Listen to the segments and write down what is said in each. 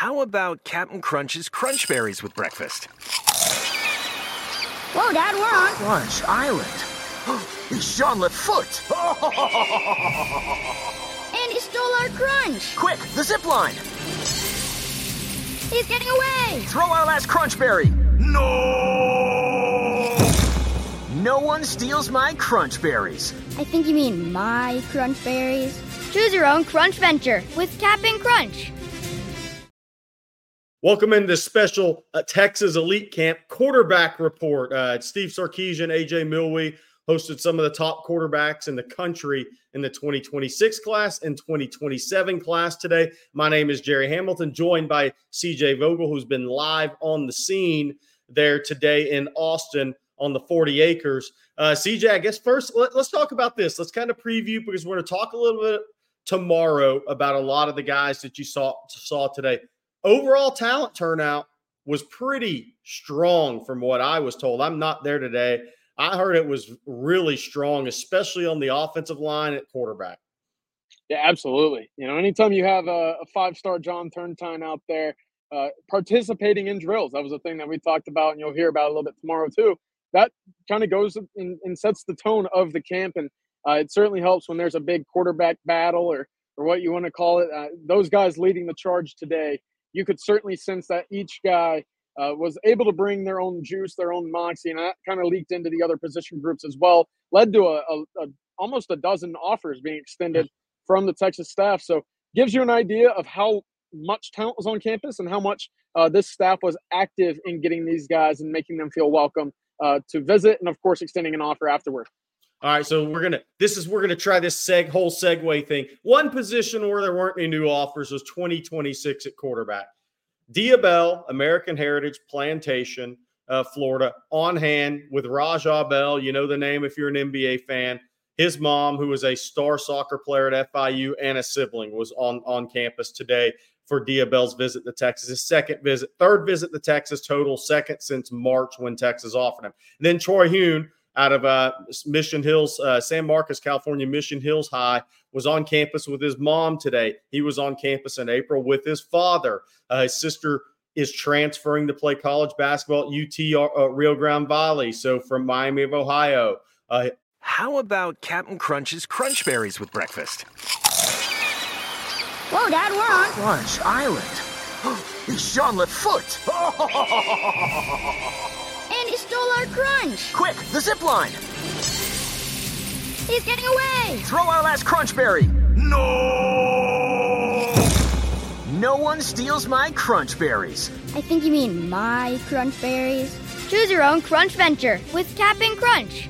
How about Captain Crunch's Crunch Berries with breakfast? Whoa, Dad, we're on Crunch Island. It's Jean-Luc Foot. And he stole our crunch. Quick, the zip line. He's getting away. Throw our last Crunch Berry. No! No one steals my Crunch Berries. I think you mean my crunch berries. Choose your own crunch venture with Captain Crunch. Welcome into this special Texas Elite Camp quarterback report. Steve Sarkisian, AJ Milwee hosted some of the top quarterbacks in the country in the 2026 class and 2027 class today. My name is Jerry Hamilton, joined by CJ Vogel, who's been live on the scene there today in Austin on the 40 acres. CJ, I guess first, let's talk about this. Let's kind of preview, because we're going to talk a little bit tomorrow about a lot of the guys that you saw today. Overall talent turnout was pretty strong from what I was told. I'm not there today. I heard it was really strong, especially on the offensive line at quarterback. Yeah, absolutely. You know, anytime you have a five-star John Turntine out there participating in drills, that was a thing that we talked about, and you'll hear about a little bit tomorrow too. That kind of goes and sets the tone of the camp, and it certainly helps when there's a big quarterback battle or what you want to call it. Those guys leading the charge today, you could certainly sense that each guy was able to bring their own juice, their own moxie, and that kind of leaked into the other position groups as well. Led to almost a dozen offers being extended from the Texas staff. So gives you an idea of how much talent was on campus and how much this staff was active in getting these guys and making them feel welcome to visit, and of course extending an offer afterward. All right, so we're gonna try this whole segue thing. One position where there weren't any new offers was 2026 at quarterback. Diabell, American Heritage, Plantation, Florida, on hand with Rajah Bell. You know the name if you're an NBA fan. His mom, who was a star soccer player at FIU and a sibling, was on campus today for Diabell's visit to Texas. His third visit to Texas total, second since March when Texas offered him. And then Troy Hune out of Mission Hills, San Marcos, California, Mission Hills High, was on campus with his mom today. He was on campus in April with his father. His sister is transferring to play college basketball at UT Rio Grande Valley, so from Miami of Ohio. How about Captain Crunch's Crunch Berries with breakfast? Whoa, Dad, we're on Crunch Island. It's Jean-Luc Foot. And he stole our crunch. Quick, the zip line. He's getting away. Throw our last Crunch Berry. No! No one steals my Crunch Berries. I think you mean my crunch berries. Choose your own crunch venture with Captain Crunch.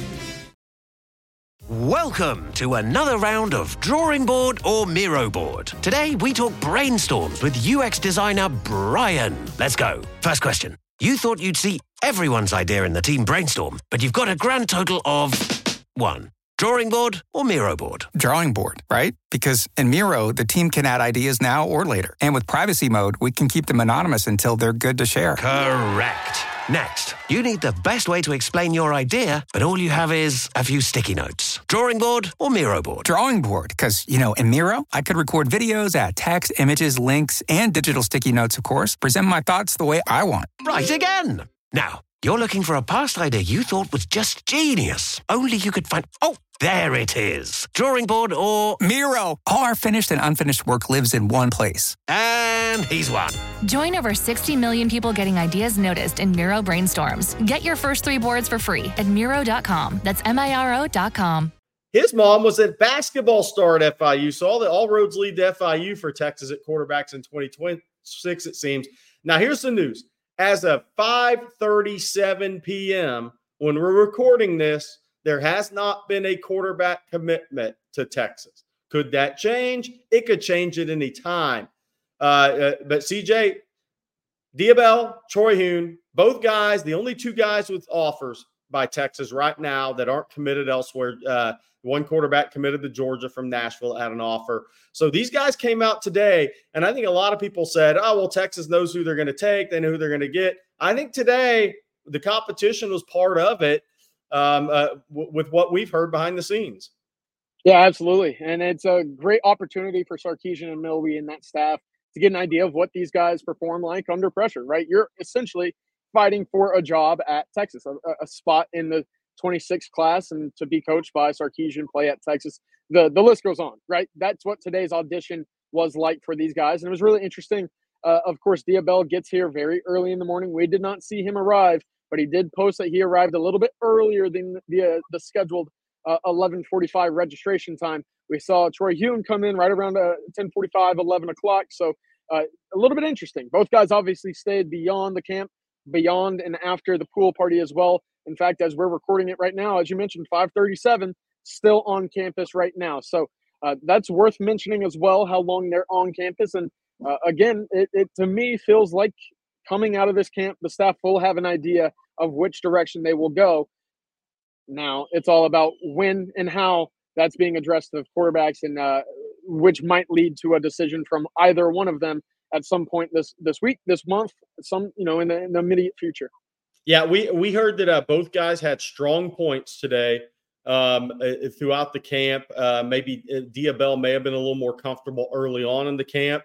Welcome to another round of Drawing Board or Miro Board. Today we talk brainstorms with UX designer Brian. Let's go. First question. You thought you'd see everyone's idea in the team brainstorm, but you've got a grand total of 1. Drawing board or Miro board? Drawing board, right? Because in Miro, the team can add ideas now or later. And with privacy mode, we can keep them anonymous until they're good to share. Correct. Next, you need the best way to explain your idea, but all you have is a few sticky notes. Drawing board or Miro board? Drawing board, because, in Miro, I could record videos, add text, images, links, and digital sticky notes, of course, present my thoughts the way I want. Right again. Now, you're looking for a past idea you thought was just genius. Only you could find... Oh, there it is. Drawing board or... Miro. All our finished and unfinished work lives in one place. And he's won. Join over 60 million people getting ideas noticed in Miro Brainstorms. Get your first 3 boards for free at Miro.com. That's Miro.com. His mom was a basketball star at FIU, so all roads lead to FIU for Texas at quarterbacks in 2026, it seems. Now, here's the news. As of 5:37 p.m., when we're recording this, there has not been a quarterback commitment to Texas. Could that change? It could change at any time. But CJ, Diabell, Troy Hune, both guys, the only 2 guys with offers by Texas right now that aren't committed elsewhere. One quarterback committed to Georgia from Nashville at an offer. So these guys came out today, and I think a lot of people said, oh, well, Texas knows who they're going to take. They know who they're going to get. I think today the competition was part of it with what we've heard behind the scenes. Yeah, absolutely. And it's a great opportunity for Sarkisian and Milwee and that staff to get an idea of what these guys perform like under pressure, right? You're essentially fighting for a job at Texas, a spot in the 26 class, and to be coached by Sarkisian, play at Texas. The list goes on, right? That's what today's audition was like for these guys. And it was really interesting. Of course, Diabell gets here very early in the morning. We did not see him arrive, but he did post that he arrived a little bit earlier than the scheduled 11:45 registration time. We saw Troy Hume come in right around 10:45, 11 o'clock. So a little bit interesting. Both guys obviously stayed beyond the camp, beyond and after the pool party as well. In fact, as we're recording it right now, as you mentioned, 5:37, still on campus right now. So that's worth mentioning as well, how long they're on campus. And again, it to me feels like coming out of this camp, the staff will have an idea of which direction they will go. Now, it's all about when and how that's being addressed to the quarterbacks, and which might lead to a decision from either one of them at some point this week, this month, in the immediate future. Yeah, we heard that both guys had strong points today throughout the camp. Maybe Diabell may have been a little more comfortable early on in the camp,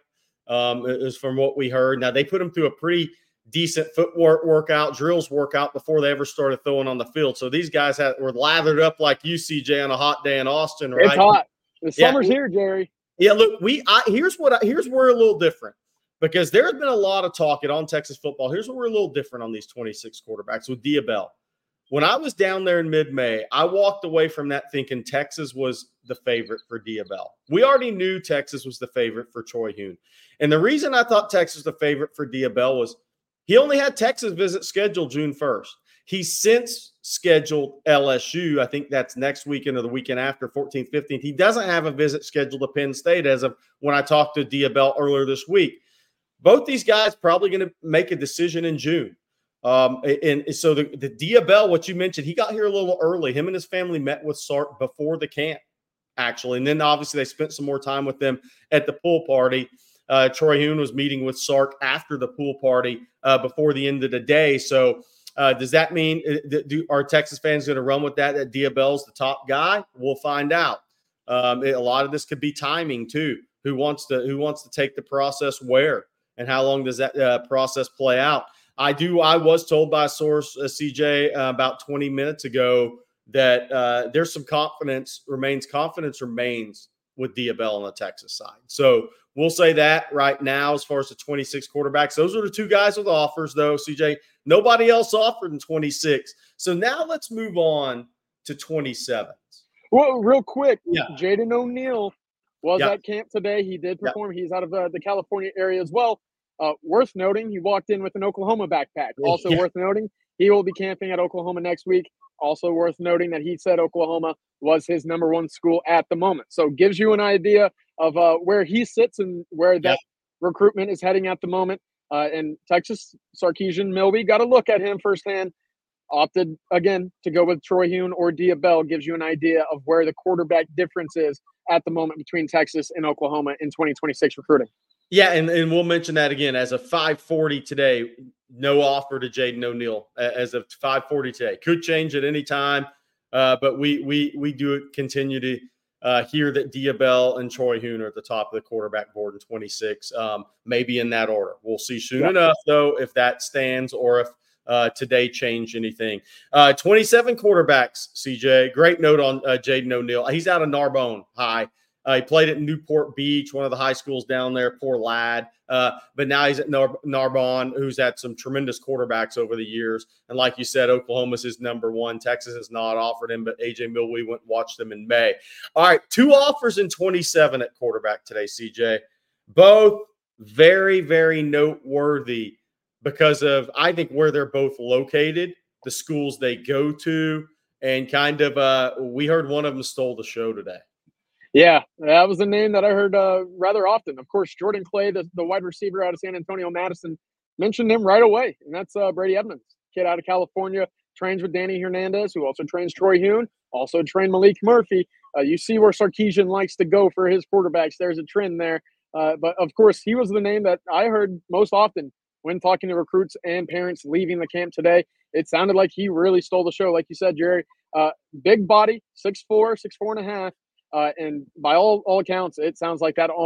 is from what we heard. Now, they put him through a pretty decent footwork workout, drills workout before they ever started throwing on the field. So these guys were lathered up like you, CJ, on a hot day in Austin, right? It's hot. The summer's here, Jerry. Yeah, look, here's where we're a little different, because there's been a lot of talk On Texas Football. Here's where we're a little different on these 26 quarterbacks with Diabell. When I was down there in mid-May, I walked away from that thinking Texas was the favorite for Diabell. We already knew Texas was the favorite for Troy Hume. And the reason I thought Texas was the favorite for Diabell was he only had Texas visit scheduled June 1st. He's since scheduled LSU. I think that's next weekend or the weekend after, 14th, 15th. He doesn't have a visit scheduled to Penn State as of when I talked to Diabell earlier this week. Both these guys probably going to make a decision in June. And so the Diabell, what you mentioned, he got here a little early. Him and his family met with Sark before the camp, actually. And then obviously they spent some more time with them at the pool party. Troy Hume was meeting with Sark after the pool party before the end of the day. So does that mean are Texas fans going to run with that Diabell's the top guy? We'll find out. A lot of this could be timing too. Who wants to take the process where, and how long does that process play out? I was told by a source, CJ, about 20 minutes ago that there's some confidence remains with Diabell on the Texas side. So we'll say that right now as far as the 26 quarterbacks. Those are the two guys with offers, though, CJ. Nobody else offered in 26. So now let's move on to 27. Well, real quick, yeah. Jaden O'Neal was at camp today. He did perform. He's out of the California area as well. Worth noting, he walked in with an Oklahoma backpack. Also worth noting, he will be camping at Oklahoma next week. Also worth noting that he said Oklahoma was his number one school at the moment. So gives you an idea of where he sits and where that recruitment is heading at the moment. And Texas, Sarkisian, Milby got a look at him firsthand. Opted, again, to go with Troy Hume or Diabell. Gives you an idea of where the quarterback difference is at the moment between Texas and Oklahoma in 2026 recruiting. Yeah, and we'll mention that again. As of 5:40 today, no offer to Jaden O'Neal as of 5:40 today. Could change at any time, but we do continue to hear that Diabell and Troy Hume are at the top of the quarterback board in 26, maybe in that order. We'll see soon enough, though, if that stands or if today changed anything. 27 quarterbacks, CJ. Great note on Jaden O'Neal. He's out of Narbonne High. He played at Newport Beach, one of the high schools down there. Poor lad. But now he's at Narbonne, who's had some tremendous quarterbacks over the years. And like you said, Oklahoma's his number one. Texas has not offered him, but A.J. Milwee went and watched them in May. All right, 2 offers in 27 at quarterback today, CJ. Both very, very noteworthy because of, I think, where they're both located, the schools they go to, and kind of we heard one of them stole the show today. Yeah, that was a name that I heard rather often. Of course, Jordan Clay, the wide receiver out of San Antonio Madison, mentioned him right away, and that's Brady Edmonds, kid out of California, trains with Danny Hernandez, who also trains Troy Hume, also trained Malik Murphy. You see where Sarkisian likes to go for his quarterbacks. There's a trend there. But, of course, he was the name that I heard most often when talking to recruits and parents leaving the camp today. It sounded like he really stole the show, like you said, Jerry. Big body, 6'4", 6'4.5". And by all accounts, it sounds like that arm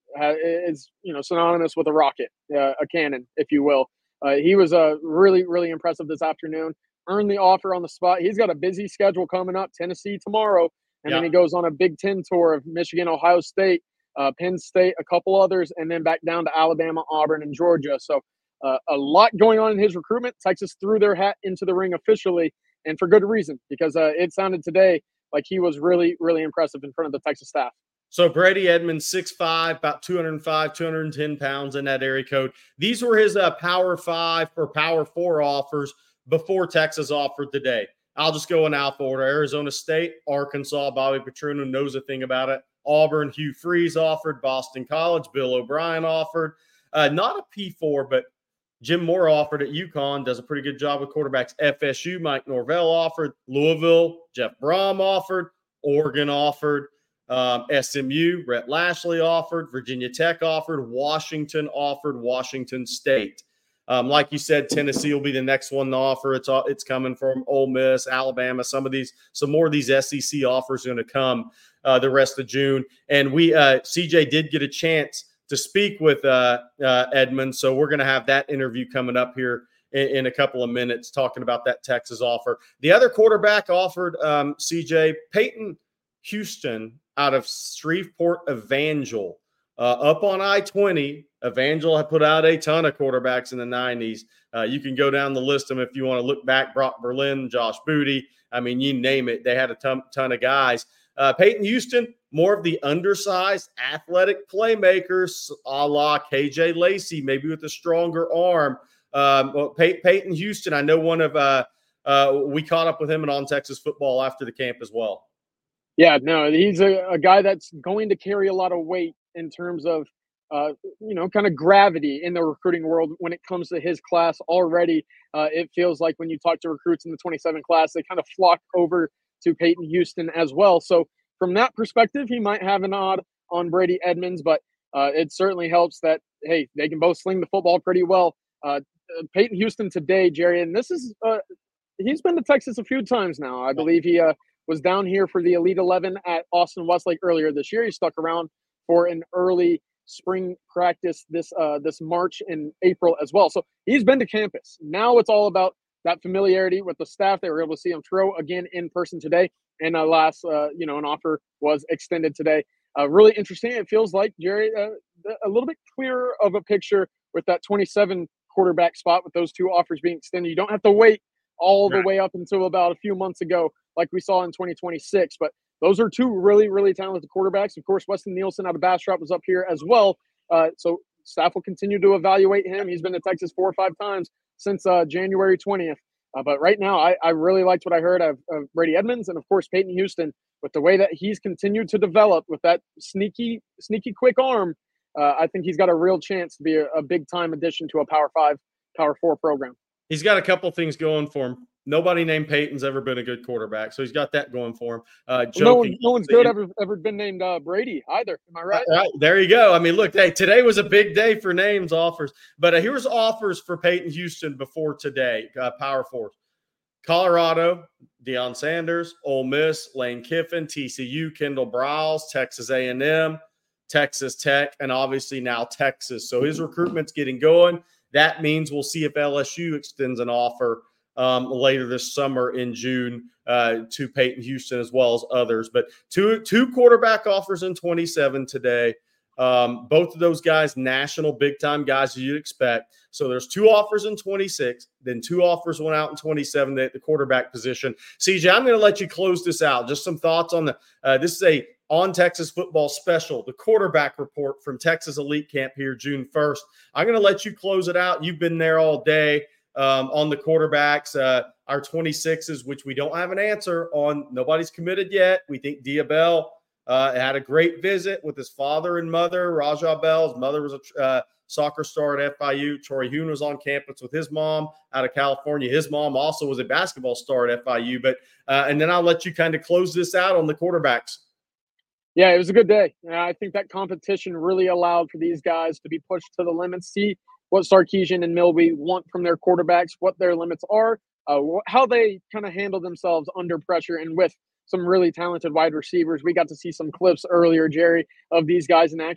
is synonymous with a rocket, a cannon, if you will. He was really, really impressive this afternoon. Earned the offer on the spot. He's got a busy schedule coming up. Tennessee tomorrow, and then he goes on a Big Ten tour of Michigan, Ohio State, Penn State, a couple others, and then back down to Alabama, Auburn, and Georgia. So a lot going on in his recruitment. Texas threw their hat into the ring officially, and for good reason, because it sounded today like he was really, really impressive in front of the Texas staff. So Brady Edmonds, 6'5", about 205, 210 pounds in that area code. These were his Power 5 or Power 4 offers before Texas offered today. I'll just go in alpha order. Arizona State, Arkansas, Bobby Petrino knows a thing about it. Auburn, Hugh Freeze offered. Boston College, Bill O'Brien offered. Not a P4, but Jim Moore offered at UConn, does a pretty good job with quarterbacks. FSU, Mike Norvell offered. Louisville, Jeff Brom offered. Oregon offered. SMU, Rhett Lashley offered. Virginia Tech offered. Washington offered. Washington State. Like you said, Tennessee will be the next one to offer. It's coming from Ole Miss, Alabama. Some more of these SEC offers are going to come the rest of June. And CJ did get a chance to speak with Edmonds, so we're going to have that interview coming up here in a couple of minutes, talking about that Texas offer. The other quarterback offered, CJ, Peyton Houston out of Shreveport Evangel. Up on I-20, Evangel had put out a ton of quarterbacks in the 90s. You can go down the list of them if you want to look back. Brock Berlin, Josh Booty. I mean, you name it. They had a ton of guys. Peyton Houston, more of the undersized athletic playmakers, a la KJ Lacey, maybe with a stronger arm. Peyton Houston, I know we caught up with him on Texas football after the camp as well. Yeah, no, he's a guy that's going to carry a lot of weight in terms of, kind of gravity in the recruiting world when it comes to his class already. It feels like when you talk to recruits in the 27 class, they kind of flock over to Peyton Houston as well. So from that perspective, he might have an odd on Brady Edmonds, but it certainly helps that, hey, they can both sling the football pretty well. Peyton Houston today, Jerry, and this is he's been to Texas a few times now. I believe he was down here for the Elite 11 at Austin Westlake earlier this year. He stuck around for an early spring practice this March and April as well. So he's been to campus. Now it's all about that familiarity with the staff. They were able to see him throw again in person today. And an offer was extended today. Really interesting. It feels like, Jerry, a little bit clearer of a picture with that 27 quarterback spot with those two offers being extended. You don't have to wait all the way up until about a few months ago like we saw in 2026. But those are two really, really talented quarterbacks. Of course, Weston Nielsen out of Bastrop was up here as well. So staff will continue to evaluate him. He's been to Texas 4 or 5 times since January 20th. But right now, I really liked what I heard of Brady Edmonds and, of course, Peyton Houston with the way that he's continued to develop with that sneaky, quick arm. I think he's got a real chance to be a big-time addition to a Power 5, Power 4 program. He's got a couple things going for him. Nobody named Peyton's ever been a good quarterback, so he's got that going for him. No one's good ever been named Brady either. Am I right? Right, there you go. I mean, look, hey, today was a big day for names offers, but here's offers for Peyton Houston before today. Power 4. Colorado, Deion Sanders, Ole Miss, Lane Kiffin, TCU, Kendall Briles, Texas A&M, Texas Tech, and obviously now Texas. So his recruitment's getting going. That means we'll see if LSU extends an offer later this summer in June to Peyton Houston as well as others. But two quarterback offers in 27 today. Both of those guys, national big-time guys as you'd expect. So there's 2 offers in 26, then 2 offers went out in 27 at the quarterback position. CJ, I'm going to let you close this out. Just some thoughts on this is a On Texas Football special, the quarterback report from Texas Elite Camp here June 1st. I'm going to let you close it out. You've been there all day on the quarterbacks. Our 26s, which we don't have an answer on. Nobody's committed yet. We think Diabell had a great visit with his father and mother. Rajah Bell, his mother was a soccer star at FIU. Troy Hoon was on campus with his mom out of California. His mom also was a basketball star at FIU. But and then I'll let you kind of close this out on the quarterbacks. Yeah, it was a good day. I think that competition really allowed for these guys to be pushed to the limits, see what Sarkisian and Milby want from their quarterbacks, what their limits are, how they kind of handle themselves under pressure and with some really talented wide receivers. We got to see some clips earlier, Jerry, of these guys in action.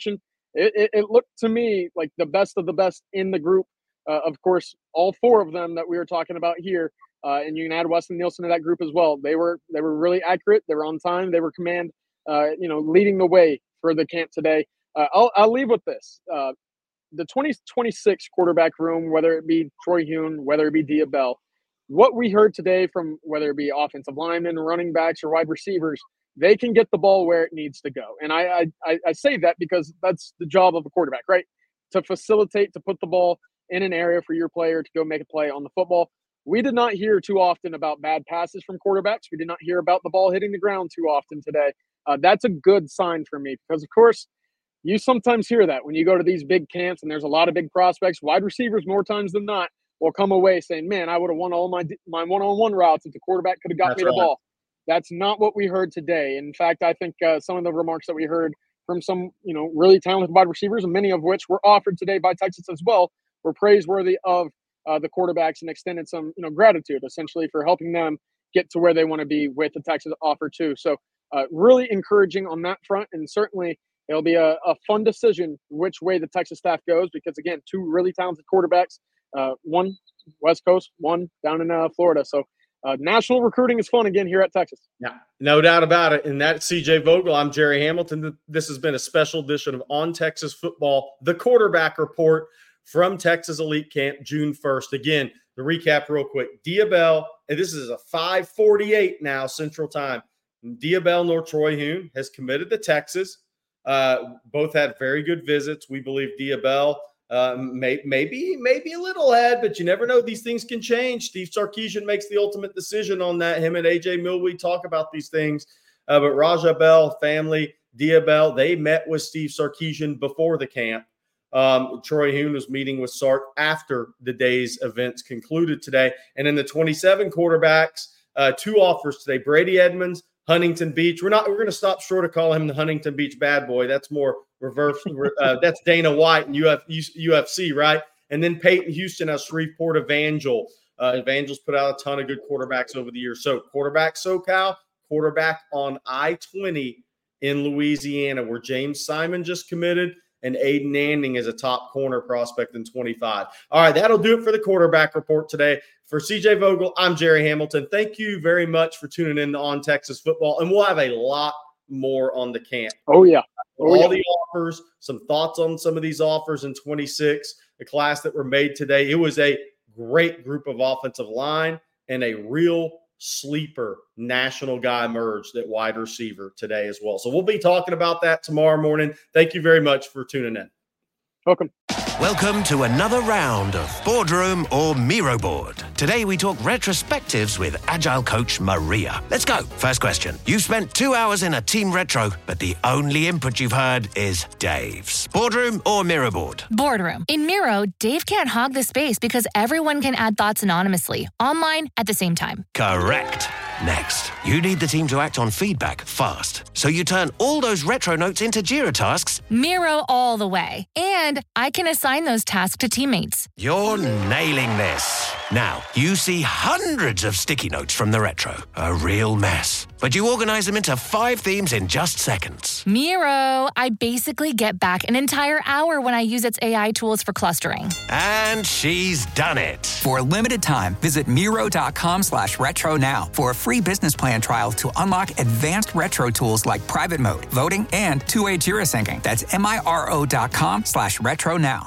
it looked to me like the best of the best in the group. Of course, all four of them that we were talking about here, and you can add Weston Nielsen to that group as well. They were really accurate. They were on time. They were command, leading the way for the camp today. I'll leave with this. The 2026 quarterback room, whether it be Troy Hune, whether it be Dia Bell, what we heard today from whether it be offensive linemen, running backs, or wide receivers, they can get the ball where it needs to go. And I say that because that's the job of a quarterback, right? To facilitate, to put the ball in an area for your player to go make a play on the football. We did not hear too often about bad passes from quarterbacks. We did not hear about the ball hitting the ground too often today. That's a good sign for me because, of course, you sometimes hear that when you go to these big camps and there's a lot of big prospects. Wide receivers, more times than not, will come away saying, man, I would have won all my one-on-one routes if the quarterback could have got me the ball. That's not what we heard today. In fact, I think some of the remarks that we heard from some, really talented wide receivers, and many of which were offered today by Texas as well, were praiseworthy of the quarterbacks and extended some, gratitude essentially for helping them get to where they want to be with the Texas offer too. So really encouraging on that front, and certainly it'll be a fun decision which way the Texas staff goes because, again, two really talented quarterbacks, one West Coast, one down in Florida. So national recruiting is fun again here at Texas. Yeah, no doubt about it. And that's CJ Vogel. I'm Jerry Hamilton. This has been a special edition of On Texas Football, the quarterback report from Texas Elite Camp, June 1st. Again, the recap real quick. Dia Bell, and this is a 5:48 now Central Time. Dia Bell nor Troy Hune has committed to Texas. Both had very good visits. We believe Dia Bell maybe a little ahead, but you never know. These things can change. Steve Sarkisian makes the ultimate decision on that. Him and A.J. Milwee talk about these things. But Raja Bell, family, Dia Bell, they met with Steve Sarkisian before the camp. Troy Hune was meeting with Sark after the day's events concluded today. And in the 27 quarterbacks, two offers today. Brady Edmonds, Huntington Beach. We're going to stop short of calling him the Huntington Beach bad boy. That's more reverse. That's Dana White and UFC, right? And then Peyton Houston out of Shreveport Evangel. Evangel's put out a ton of good quarterbacks over the years. So quarterback SoCal, quarterback on I-20 in Louisiana, where James Simon just committed, and Aiden Anding is a top corner prospect in 25. All right, that'll do it for the quarterback report today. For CJ Vogel, I'm Jerry Hamilton. Thank you very much for tuning in to On Texas Football, and we'll have a lot more on the camp. Oh, yeah. The offers, some thoughts on some of these offers in 26, the class that were made today. It was a great group of offensive line and a real sleeper national guy emerged at wide receiver today as well. So we'll be talking about that tomorrow morning. Thank you very much for tuning in. Welcome to another round of Boardroom or Miro Board. Today we talk retrospectives with Agile coach Maria. Let's go. First question. You've spent 2 hours in a team retro, but the only input you've heard is Dave's. Boardroom or Miro Board? Boardroom. In Miro, Dave can't hog the space because everyone can add thoughts anonymously, online at the same time. Correct. Next, you need the team to act on feedback fast. So you turn all those retro notes into Jira tasks. Miro all the way. And I can assign those tasks to teammates. You're nailing this. Now, you see hundreds of sticky notes from the retro. A real mess. But you organize them into 5 themes in just seconds. Miro, I basically get back an entire hour when I use its AI tools for clustering. And she's done it. For a limited time, visit Miro.com/retro now for a free business plan trial to unlock advanced retro tools like private mode, voting, and two-way Jira syncing. That's Miro.com/retro now.